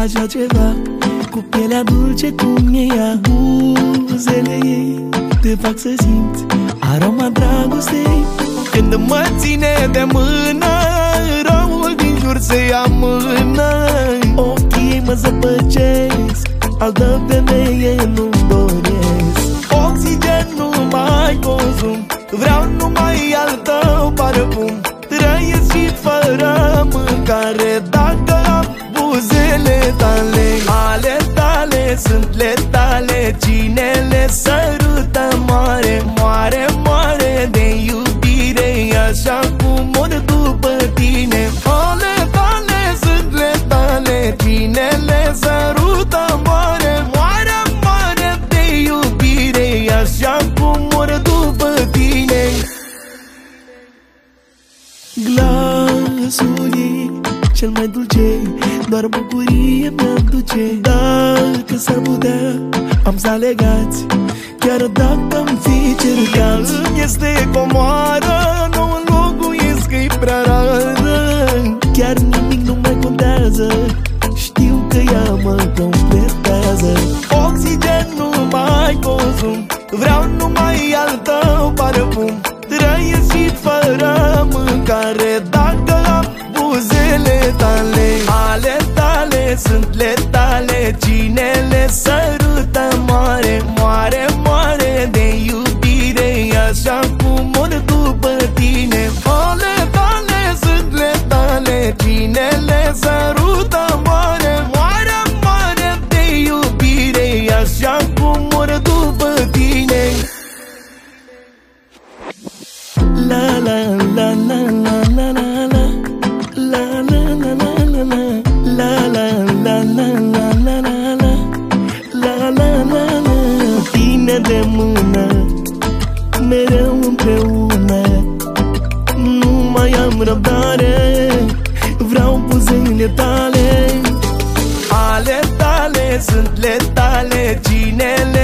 așa ceva, cu pielea dulce cum e ea. Buzele ei te fac să simți aroma dragostei. Când mă ține de mână, răul din jur se ia mână. Ochii ei mă zăpăcesc, altă femeie nu-mi doresc. Oxigen nu mai consum, vreau numai al tău parfum. Trăiesc și fără mâncare dacă am buzele tale. Ale tale sunt letale, cine le sărută moare. Moare, moare de iubire, așa cum mor după tine. Ale tale sunt letale, cine le sărută moare. Moare, moare de iubire, așa cum mor după tine. Glasul ei cel mai dulce, doar bucurie mi-aduce. Dacă s-ar putea, am să alegați, chiar dacă-mi fi cercat. Îmi este comoară, nu înlocuiesc, e prea rară. Chiar nimic nu mai contează, știu că ea mă completează. Oxigen nu mai consum, vreau numai al tău parfum. Trăiesc și fără mâncare dacă am buzele tale. Ale tale sunt letale, cine le sărută moare. Moare, moare de iubire, așa cum mor după tine. Ale tale sunt letale, cine le sărută moare. Moare, moare de iubire, așa cum mor după tine. La la la la la la la la. La la la la la la. La la la la la la la la. La la la la. Tine de mână, mereu împreună. Nu mai am răbdare, vreau buzele tale. Ale tale sunt letale, cine le